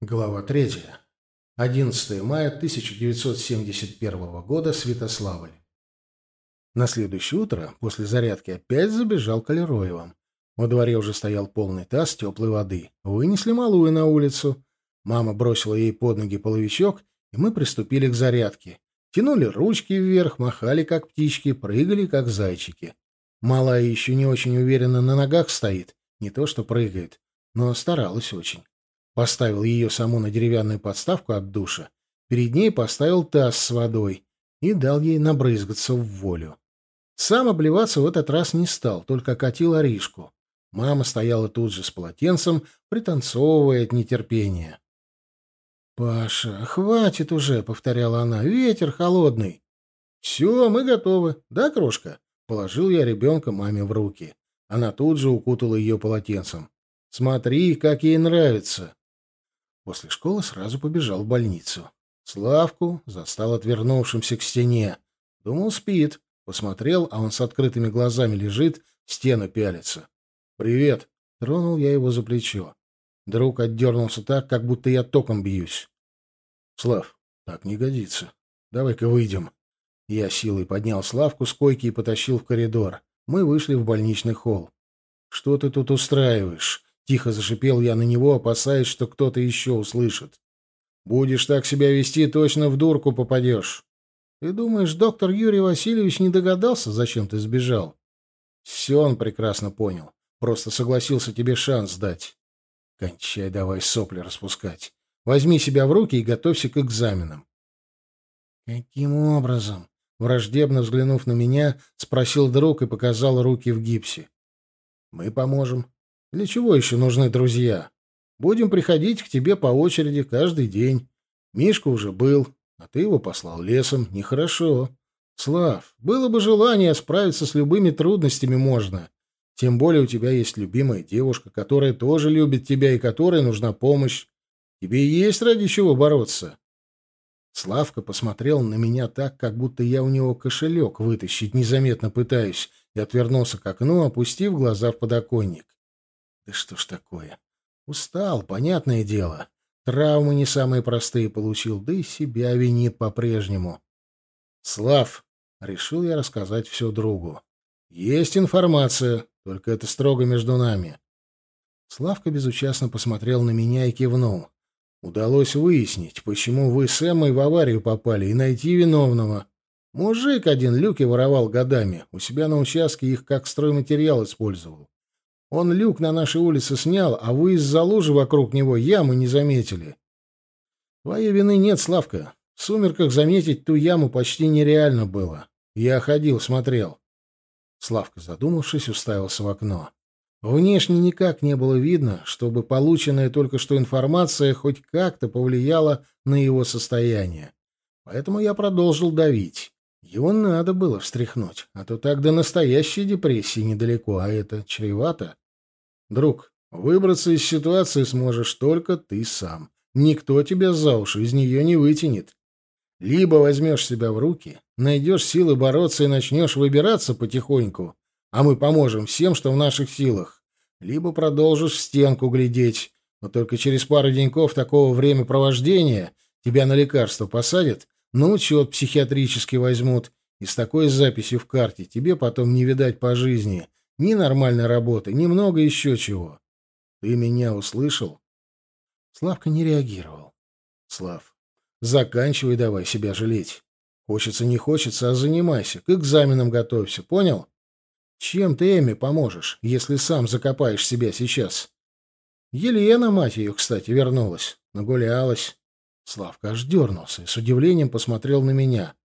Глава 3. 11 мая 1971 года. Святославль. На следующее утро, после зарядки, опять забежал к Алироевым. Во дворе уже стоял полный таз теплой воды. Вынесли малую на улицу. Мама бросила ей под ноги половичок, и мы приступили к зарядке. Тянули ручки вверх, махали, как птички, прыгали, как зайчики. Малая еще не очень уверенно на ногах стоит, не то что прыгает, но старалась очень. Поставил ее саму на деревянную подставку от душа, перед ней поставил таз с водой и дал ей набрызгаться в волю. Сам обливаться в этот раз не стал, только окатил Аришку. Мама стояла тут же с полотенцем, пританцовывая от нетерпения. «Паша, хватит уже», — повторяла она, — «ветер холодный». «Все, мы готовы. Да, крошка?» — положил я ребенка маме в руки. Она тут же укутала ее полотенцем. «Смотри, как ей нравится». После школы сразу побежал в больницу. Славку застал отвернувшимся к стене. Думал, спит. Посмотрел, а он с открытыми глазами лежит, в стену пялится. «Привет!» — тронул я его за плечо. Друг отдернулся так, как будто я током бьюсь. «Слав, так не годится. Давай-ка выйдем». Я силой поднял Славку с койки и потащил в коридор. Мы вышли в больничный холл. «Что ты тут устраиваешь?» Тихо зашипел я на него, опасаясь, что кто-то еще услышит. «Будешь так себя вести, точно в дурку попадешь». «Ты думаешь, доктор Юрий Васильевич не догадался, зачем ты сбежал?» «Все он прекрасно понял. Просто согласился тебе шанс дать». «Кончай давай сопли распускать. Возьми себя в руки и готовься к экзаменам». «Каким образом?» Враждебно взглянув на меня, спросил друг и показал руки в гипсе. «Мы поможем. Для чего еще нужны друзья? Будем приходить к тебе по очереди каждый день. Мишка уже был, а ты его послал лесом. Нехорошо. Слав, было бы желание, справиться с любыми трудностями можно. Тем более у тебя есть любимая девушка, которая тоже любит тебя и которой нужна помощь. Тебе есть ради чего бороться». Славка посмотрел на меня так, как будто я у него кошелек вытащить незаметно пытаюсь, и отвернулся к окну, опустив глаза в подоконник. Да что ж такое? Устал, понятное дело. Травмы не самые простые получил, да и себя винит по-прежнему. «Слав», — решил я рассказать все другу. «Есть информация, только это строго между нами». Славка безучастно посмотрел на меня и кивнул. «Удалось выяснить, почему вы с Эммой в аварию попали, и найти виновного. Мужик один люки воровал годами, у себя на участке их как стройматериал использовал. Он люк на нашей улице снял, а вы из-за лужи вокруг него ямы не заметили. Твоей вины нет, Славка. В сумерках заметить ту яму почти нереально было. Я ходил, смотрел». Славка, задумавшись, уставился в окно. Внешне никак не было видно, чтобы полученная только что информация хоть как-то повлияла на его состояние. Поэтому я продолжил давить. Его надо было встряхнуть, а то так до настоящей депрессии недалеко, а это чревато. Друг, выбраться из ситуации сможешь только ты сам. Никто тебя за уши из нее не вытянет. Либо возьмешь себя в руки, найдешь силы бороться и начнешь выбираться потихоньку, а мы поможем всем, что в наших силах. Либо продолжишь в стенку глядеть, но только через пару деньков такого времяпровождения тебя на лекарство посадят, на учет психиатрически возьмут, и с такой записью в карте тебе потом не видать по жизни ни нормальной работы, ни много еще чего. Ты меня услышал?» Славка не реагировал. «Слав, заканчивай давай себя жалеть. Хочется не хочется, а занимайся, к экзаменам готовься, понял? Чем ты Эми поможешь, если сам закопаешь себя сейчас? Елена, мать ее, кстати, вернулась, нагулялась». Славка аж дернулся и с удивлением посмотрел на меня.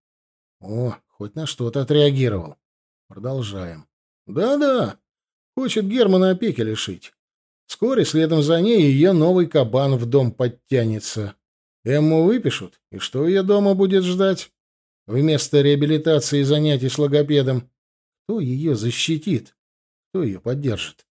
О, хоть на что-то отреагировал. Продолжаем. «Да-да, хочет Германа опеки лишить. Вскоре следом за ней ее новый кабан в дом подтянется. Эмму выпишут, и что ее дома будет ждать? Вместо реабилитации и занятий с логопедом. Кто ее защитит? Кто ее поддержит?»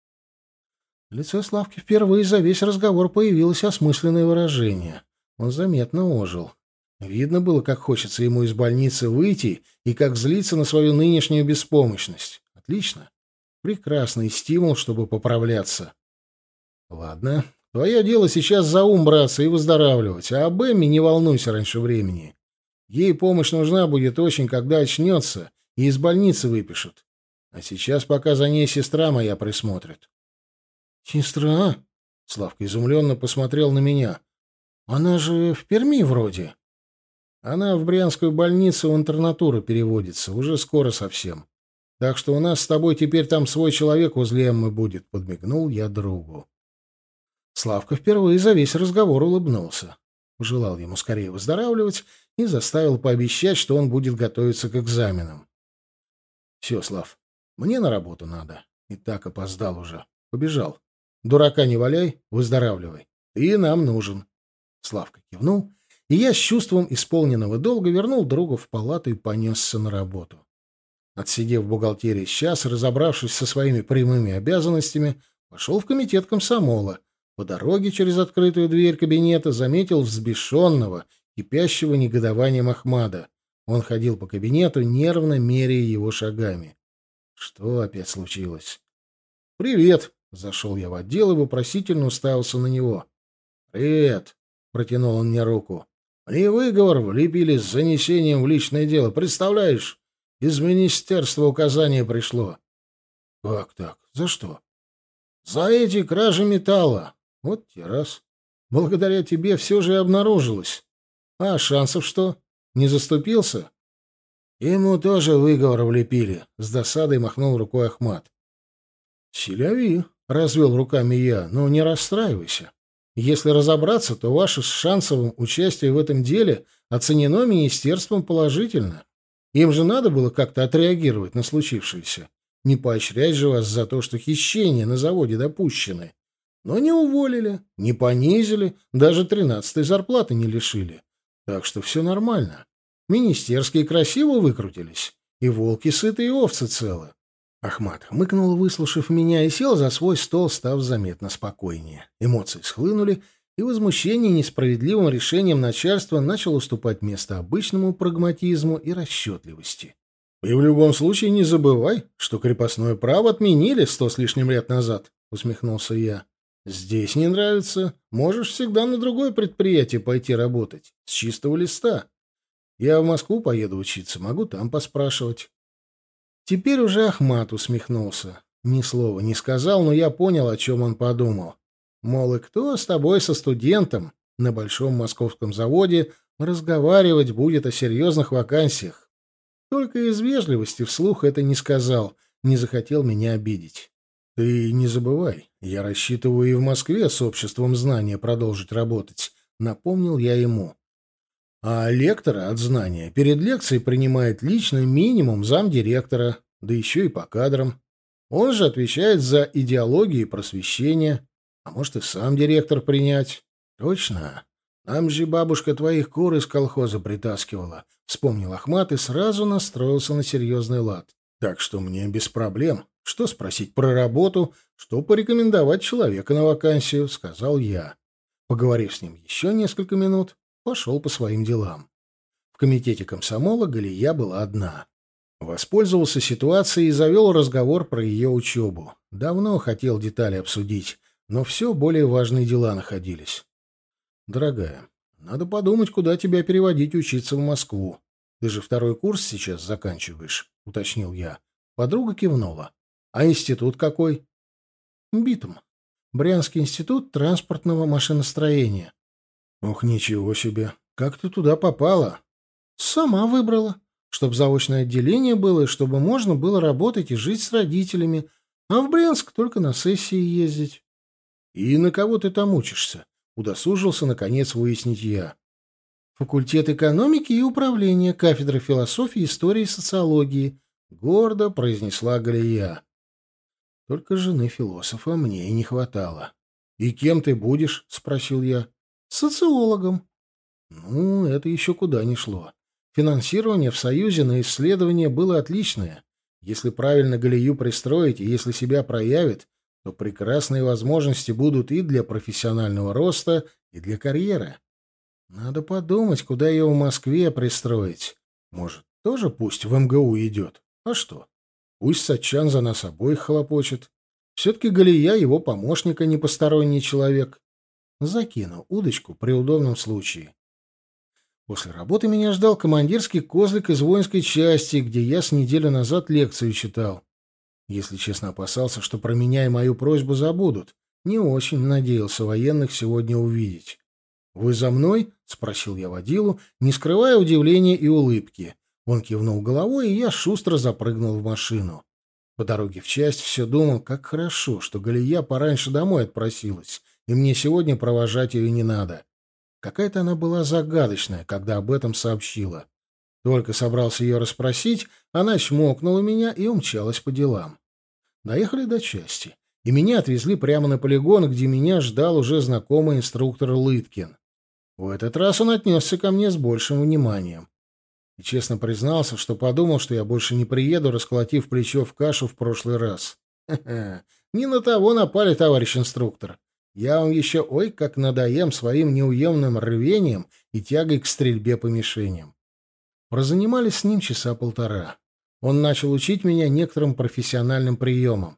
В лице Славки впервые за весь разговор появилось осмысленное выражение. Он заметно ожил. Видно было, как хочется ему из больницы выйти и как злиться на свою нынешнюю беспомощность. Отлично. Прекрасный стимул, чтобы поправляться. Ладно, Твое дело сейчас за ум браться и выздоравливать, а об Эмме не волнуйся раньше времени. Ей помощь нужна будет очень, когда очнется и из больницы выпишут. А сейчас пока за ней сестра моя присмотрит». «Сестра?» — Славка изумленно посмотрел на меня. «Она же в Перми вроде». «Она в Брянскую больницу в интернатуру переводится, уже скоро совсем. Так что у нас с тобой теперь там свой человек возле Эммы будет», — подмигнул я другу. Славка впервые за весь разговор улыбнулся. Пожелал ему скорее выздоравливать и заставил пообещать, что он будет готовиться к экзаменам. «Все, Слав, мне на работу надо. И так опоздал уже. Побежал. Дурака не валяй, выздоравливай. Ты нам нужен». Славка кивнул, и я с чувством исполненного долга вернул другу в палату и понесся на работу. Отсидев в бухгалтерии час, разобравшись со своими прямыми обязанностями, пошел в комитет комсомола. По дороге через открытую дверь кабинета заметил взбешенного, кипящего негодованием Ахмада. Он ходил по кабинету, нервно меряя его шагами. Что опять случилось? «Привет!» — зашел я в отдел и вопросительно уставился на него. «Привет!» — протянул он мне руку. «Мне выговор влепили с занесением в личное дело. Представляешь, из министерства указание пришло». «Как так? За что?» «За эти кражи металла. Вот те раз. Благодаря тебе все же и обнаружилось. А шансов что? Не заступился?» «Ему тоже выговор влепили», — с досадой махнул рукой Ахмат. «Селяви», — развел руками я, — «но не расстраивайся. Если разобраться, то ваше с Шансовым участие в этом деле оценено министерством положительно. Им же надо было как-то отреагировать на случившееся. Не поощрять же вас за то, что хищения на заводе допущены. Но не уволили, не понизили, даже 13-й зарплаты не лишили. Так что все нормально. Министерские красиво выкрутились. И волки сыты, и овцы целы». Ахмат хмыкнул, выслушав меня, и сел за свой стол, став заметно спокойнее. Эмоции схлынули, и возмущение несправедливым решением начальства начало уступать место обычному прагматизму и расчетливости. «И в любом случае не забывай, что крепостное право отменили 100 с лишним лет назад», — усмехнулся я. «Здесь не нравится, можешь всегда на другое предприятие пойти работать, с чистого листа. Я в Москву поеду учиться, могу там поспрашивать». Теперь уже Ахмат усмехнулся. Ни слова не сказал, но я понял, о чем он подумал. Мол, и кто с тобой, со студентом, на большом московском заводе разговаривать будет о серьезных вакансиях? Только из вежливости вслух это не сказал, не захотел меня обидеть. «Ты не забывай, я рассчитываю и в Москве с обществом знания продолжить работать», — напомнил я ему. «А лектора от знания перед лекцией принимает лично минимум замдиректора, да еще и по кадрам. Он же отвечает за идеологию и просвещение. А может, и сам директор принять?» «Точно. Нам же бабушка твоих кур из колхоза притаскивала», — вспомнил Ахмат и сразу настроился на серьезный лад. «Так что мне без проблем. Что спросить про работу, что порекомендовать человека на вакансию», — сказал я. Поговорив с ним еще несколько минут, пошел по своим делам. В комитете комсомола Галия была одна. Воспользовался ситуацией и завел разговор про ее учебу. Давно хотел детали обсудить, но все более важные дела находились. «Дорогая, надо подумать, куда тебя переводить учиться в Москву. Ты же 2-й курс сейчас заканчиваешь», — уточнил я. Подруга кивнула. «А институт какой?» «БИТМ. Брянский институт транспортного машиностроения». «Ух, ничего себе! Как ты туда попала?» «Сама выбрала. Чтоб заочное отделение было, и чтобы можно было работать и жить с родителями, а в Брянск только на сессии ездить». «И на кого ты там учишься?» — удосужился, наконец, выяснить я. «Факультет экономики и управления, кафедра философии, истории и социологии», — гордо произнесла Галия. «Только жены философа мне и не хватало». «И кем ты будешь?» — спросил я. «Социологом». Ну, это еще куда ни шло. Финансирование в Союзе на исследования было отличное. Если правильно Галию пристроить и если себя проявит, то прекрасные возможности будут и для профессионального роста, и для карьеры. Надо подумать, куда ее в Москве пристроить. Может, тоже пусть в МГУ идет? А что? Пусть Сатчан за нас обоих хлопочет. Все-таки Галия его помощник, а не посторонний человек. Закину удочку при удобном случае. После работы меня ждал командирский козлик из воинской части, где я с неделю назад лекцию читал. Если честно, опасался, что про меня и мою просьбу забудут. Не очень надеялся военных сегодня увидеть. «Вы за мной?» — спросил я водилу, не скрывая удивления и улыбки. Он кивнул головой, и я шустро запрыгнул в машину. По дороге в часть все думал, как хорошо, что Галия пораньше домой отпросилась, и мне сегодня провожать ее не надо. Какая-то она была загадочная, когда об этом сообщила. Только собрался ее расспросить, она чмокнула меня и умчалась по делам. Доехали до части, и меня отвезли прямо на полигон, где меня ждал уже знакомый инструктор Лыткин. В этот раз он отнесся ко мне с большим вниманием. И честно признался, что подумал, что я больше не приеду, расколотив плечо в кашу в прошлый раз. Ха-ха, не на того напали, товарищ инструктор. Я вам еще ой как надоем своим неуемным рвением и тягой к стрельбе по мишеням. Прозанимались с ним часа полтора. Он начал учить меня некоторым профессиональным приемам.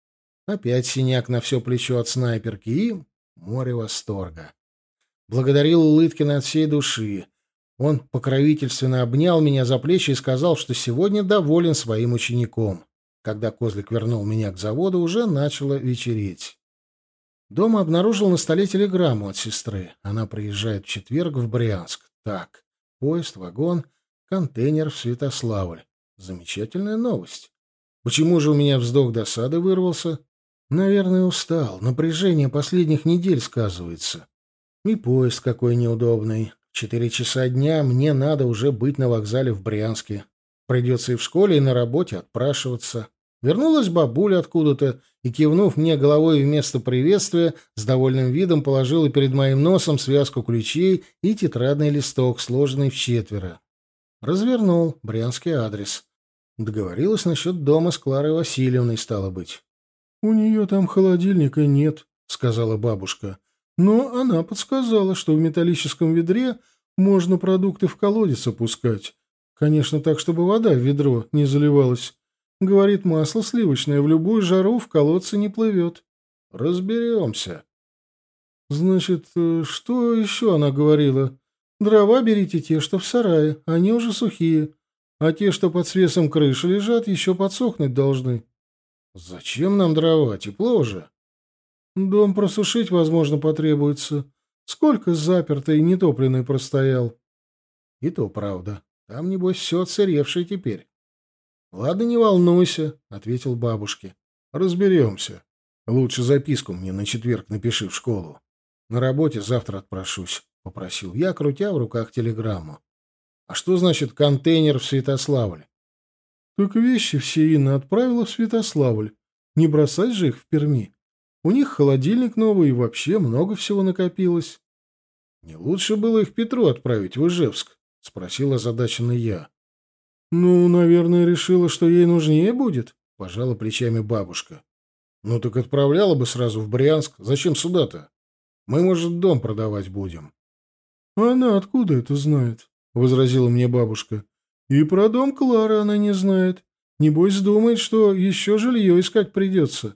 Опять синяк на все плечо от снайперки и море восторга. Благодарил Улыткина от всей души. Он покровительственно обнял меня за плечи и сказал, что сегодня доволен своим учеником. Когда козлик вернул меня к заводу, уже начало вечереть. Дома обнаружил на столе телеграмму от сестры. Она приезжает в четверг в Брянск. Так, поезд, вагон, контейнер в Святославль. Замечательная новость. Почему же у меня вздох досады вырвался? Наверное, устал. Напряжение последних недель сказывается. И поезд какой неудобный. В 4 часа дня мне надо уже быть на вокзале в Брянске. Придется и в школе, и на работе отпрашиваться. Вернулась бабуля откуда-то и, кивнув мне головой вместо приветствия, с довольным видом положила перед моим носом связку ключей и тетрадный листок, сложенный в четверо. Развернул. Брянский адрес. Договорилась насчет дома с Кларой Васильевной, стало быть. «У нее там холодильника нет», — сказала бабушка. «Но она подсказала, что в металлическом ведре можно продукты в колодец опускать. Конечно, так, чтобы вода в ведро не заливалась. Говорит, масло сливочное в любую жару в колодце не плывет». «Разберемся». «Значит, что еще она говорила? Дрова берите те, что в сарае, они уже сухие, а те, что под свесом крыши лежат, еще подсохнуть должны». «Зачем нам дрова? Тепло уже». «Дом просушить, возможно, потребуется. Сколько запертый и нетопленный простоял?» «И то правда. Там, небось, все отсыревшее теперь». «Ладно, не волнуйся», — ответил бабушке. «Разберемся. Лучше записку мне на четверг напиши в школу. На работе завтра отпрошусь», — попросил я, крутя в руках телеграмму. «А что значит контейнер в Святославль?» «Так вещи все Инна отправила в Святославль. Не бросать же их в Перми. У них холодильник новый и вообще много всего накопилось». «Не лучше было их Петру отправить в Ижевск?» — спросил озадаченный я. «Ну, наверное, решила, что ей нужнее будет», — пожала плечами бабушка. «Ну так отправляла бы сразу в Брянск. Зачем сюда-то? Мы, может, дом продавать будем». «Она откуда это знает?» — возразила мне бабушка. «И про дом Клары она не знает. Небось, думает, что еще жилье искать придется».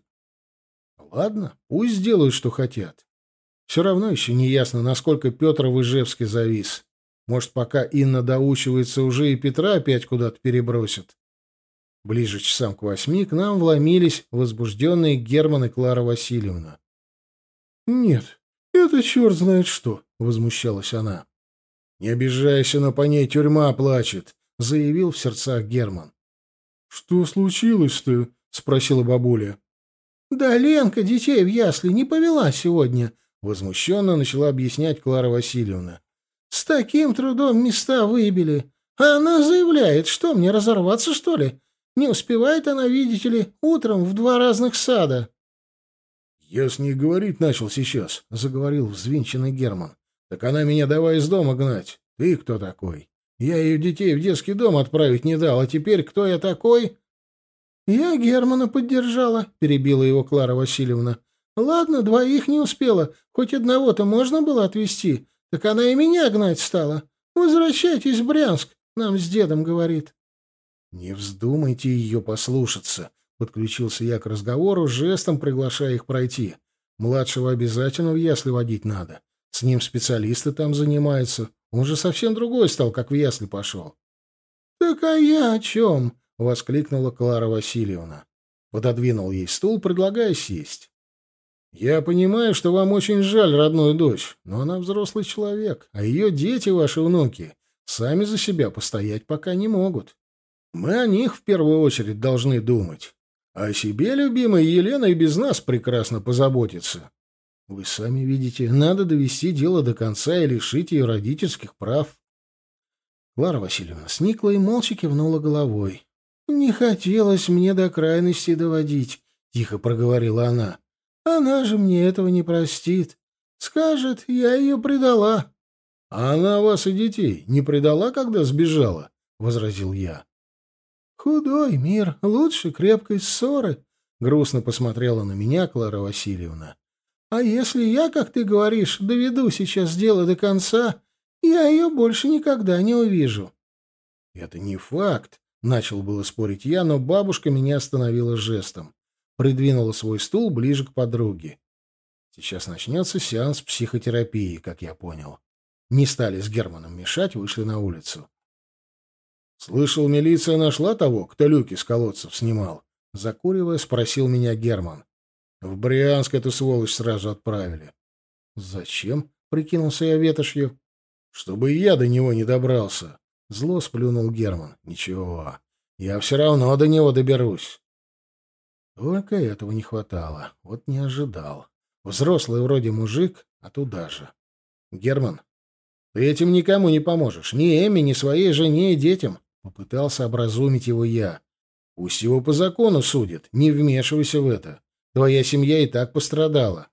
«Ладно, пусть сделают, что хотят. Все равно еще не ясно, насколько Петр в Ижевске завис. Может, пока Инна доучивается, уже и Петра опять куда-то перебросят». Ближе часам к 8 к нам вломились возбужденные Герман и Клара Васильевна. «Нет, это черт знает что», — возмущалась она. «Не обижайся, но по ней тюрьма плачет», — заявил в сердцах Герман. «Что случилось-то?» — спросила бабуля. «Да Ленка детей в ясли не повела сегодня», — возмущенно начала объяснять Клара Васильевна. «С таким трудом места выбили. А она заявляет, что мне разорваться, что ли? Не успевает она, видите ли, утром в 2 разных сада». «Я с ней говорить начал сейчас», — заговорил взвинченный Герман. «Так она меня давай из дома гнать. Ты кто такой? Я ее детей в детский дом отправить не дал, а теперь кто я такой?» «Я Германа поддержала», — перебила его Клара Васильевна. «Ладно, 2 не успела. Хоть одного-то можно было отвезти. Так она и меня гнать стала. Возвращайтесь в Брянск, нам с дедом говорит». «Не вздумайте ее послушаться», — подключился я к разговору, жестом приглашая их пройти. Младшего обязательно в ясли водить надо. С ним специалисты там занимаются. Он же совсем другой стал, как в ясли пошел. — Так а я о чем? — воскликнула Клара Васильевна. Пододвинул ей стул, предлагая сесть. — Я понимаю, что вам очень жаль родную дочь, но она взрослый человек, а ее дети, ваши внуки, сами за себя постоять пока не могут. Мы о них в первую очередь должны думать. А о себе, любимая Елена, и без нас прекрасно позаботится. Вы сами видите, надо довести дело до конца и лишить ее родительских прав. Клара Васильевна сникла и молча кивнула головой. — Не хотелось мне до крайности доводить, — тихо проговорила она. — Она же мне этого не простит. Скажет, я ее предала. — А она вас и детей не предала, когда сбежала? — возразил я. — Худой мир, лучше крепкой ссоры, — грустно посмотрела на меня Клара Васильевна. — А если я, как ты говоришь, доведу сейчас дело до конца, я ее больше никогда не увижу. — Это не факт, — начал было спорить я, но бабушка меня остановила жестом. Придвинула свой стул ближе к подруге. Сейчас начнется сеанс психотерапии, как я понял. Не стали с Германом мешать, вышли на улицу. — Слышал, милиция нашла того, кто люки с колодцев снимал? — закуривая, спросил меня Герман. — В Брянск эту сволочь сразу отправили. — Зачем? — прикинулся я ветошью. — Чтобы я до него не добрался. Зло сплюнул Герман. — Ничего, я все равно до него доберусь. Только этого не хватало. Вот не ожидал. Взрослый вроде мужик, а туда же. — Герман, ты этим никому не поможешь. Ни Эмме, ни своей жене и детям. Попытался образумить его я. Пусть его по закону судят. Не вмешивайся в это. Твоя семья и так пострадала.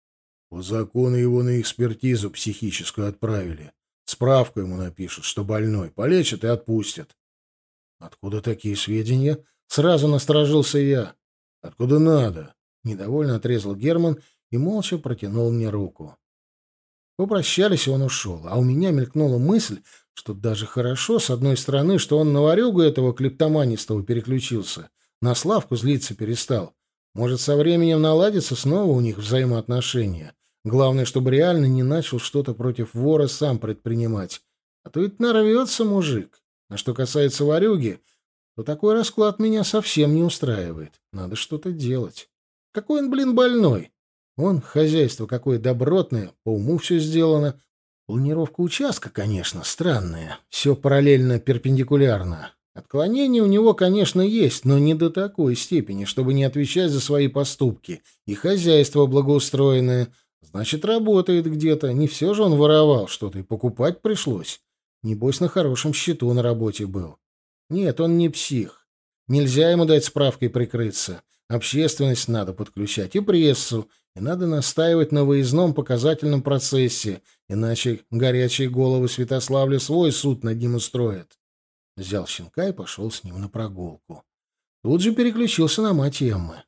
По закону его на экспертизу психическую отправили. Справку ему напишут, что больной. Полечат и отпустят. Откуда такие сведения? Сразу насторожился я. Откуда надо? Недовольно отрезал Герман и молча протянул мне руку. Попрощались, и он ушел. А у меня мелькнула мысль, что даже хорошо, с одной стороны, что он на ворюгу этого клептоманистого переключился, на Славку злиться перестал. Может, со временем наладится снова у них взаимоотношения. Главное, чтобы реально не начал что-то против вора сам предпринимать. А то ведь нарвется мужик. А что касается ворюги, то такой расклад меня совсем не устраивает. Надо что-то делать. Какой он, блин, больной? Он, хозяйство какое добротное, по уму все сделано. Планировка участка, конечно, странная. Все параллельно, перпендикулярно. Отклонения у него, конечно, есть, но не до такой степени, чтобы не отвечать за свои поступки. И хозяйство благоустроенное. Значит, работает где-то. Не все же он воровал что-то, и покупать пришлось. Небось, на хорошем счету на работе был. Нет, он не псих. Нельзя ему дать справкой прикрыться. Общественность надо подключать и прессу, и надо настаивать на выездном показательном процессе, иначе горячие головы Святославля свой суд над ним устроят. Взял щенка и пошел с ним на прогулку. Тут же переключился на мать Эммы.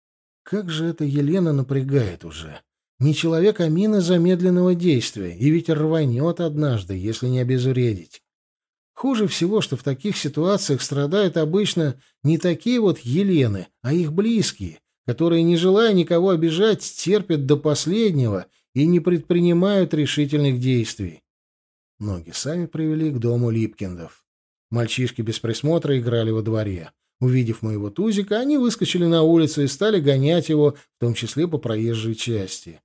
Как же это Елена напрягает уже. Не человек, а мина замедленного действия, и ведь рванет однажды, если не обезвредить. Хуже всего, что в таких ситуациях страдают обычно не такие вот Елены, а их близкие, которые, не желая никого обижать, терпят до последнего и не предпринимают решительных действий. Ноги сами привели к дому Липкиндов. Мальчишки без присмотра играли во дворе. Увидев моего Тузика, они выскочили на улицу и стали гонять его, в том числе по проезжей части.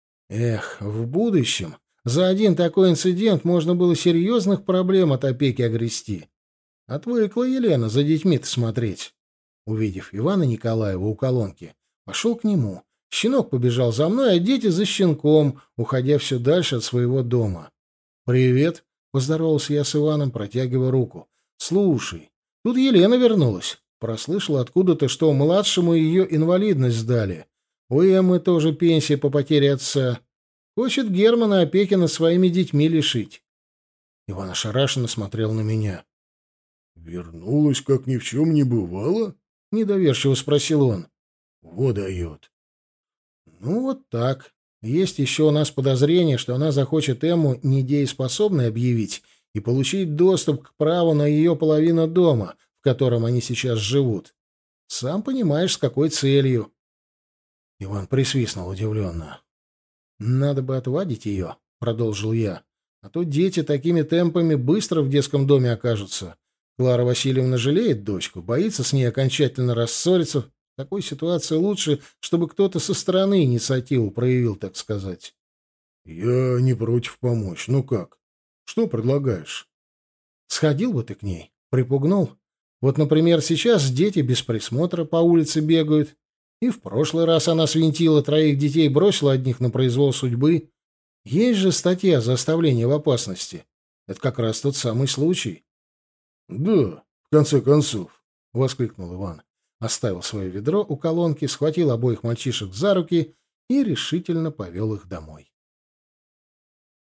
Эх, в будущем за один такой инцидент можно было серьезных проблем от опеки огрести. Отвыкла Елена за детьми-то смотреть. Увидев Ивана Николаева у колонки, пошел к нему. Щенок побежал за мной, а дети за щенком, уходя все дальше от своего дома. «Привет», — поздоровался я с Иваном, протягивая руку. «Слушай, тут Елена вернулась. Прослышала откуда-то, что младшему ее инвалидность сдали. У Эммы тоже пенсия по потере отца. Хочет Германа опеки над своими детьми лишить». Иван ошарашенно смотрел на меня. «Вернулась, как ни в чем не бывало?» — недоверчиво спросил он. «Во дает». «Ну, вот так. Есть еще у нас подозрение, что она захочет Эмму недееспособной объявить и получить доступ к праву на ее половину дома, в котором они сейчас живут. Сам понимаешь, с какой целью». Иван присвистнул удивленно. «Надо бы отвадить ее», — продолжил я. «А то дети такими темпами быстро в детском доме окажутся. Клара Васильевна жалеет дочку, боится с ней окончательно рассориться. В такой ситуации лучше, чтобы кто-то со стороны инициативу проявил, так сказать». «Я не против помочь. Ну как? Что предлагаешь?» «Сходил бы ты к ней, припугнул. Вот, например, сейчас дети без присмотра по улице бегают. И в прошлый раз она свинтила 3 детей, бросила одних на произвол судьбы. Есть же статья за оставление в опасности. Это как раз тот самый случай». «Да, в конце концов», — воскликнул Иван. Оставил свое ведро у колонки, схватил обоих мальчишек за руки и решительно повел их домой.